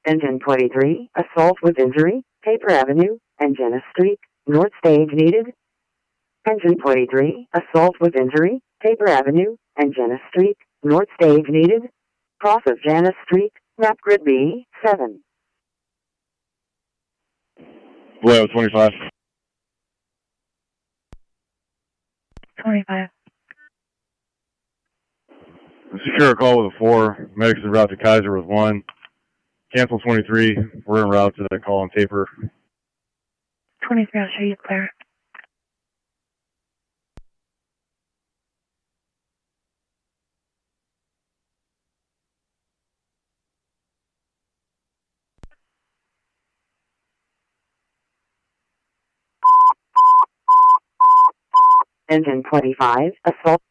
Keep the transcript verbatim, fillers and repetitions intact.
Engine twenty-three, assault with injury, Paper Avenue, and Janice Street, north stage needed. Engine twenty-three, assault with injury, Paper Avenue, and Janice Street, north stage needed. Cross of Janice Street, map grid B, seven. Vallejo twenty-five. twenty-five. Secure a call with a four. Medics en route to Kaiser with one. Cancel twenty-three. We're en route to that call on paper. twenty-three, I'll show you clear. Engine twenty-five, assault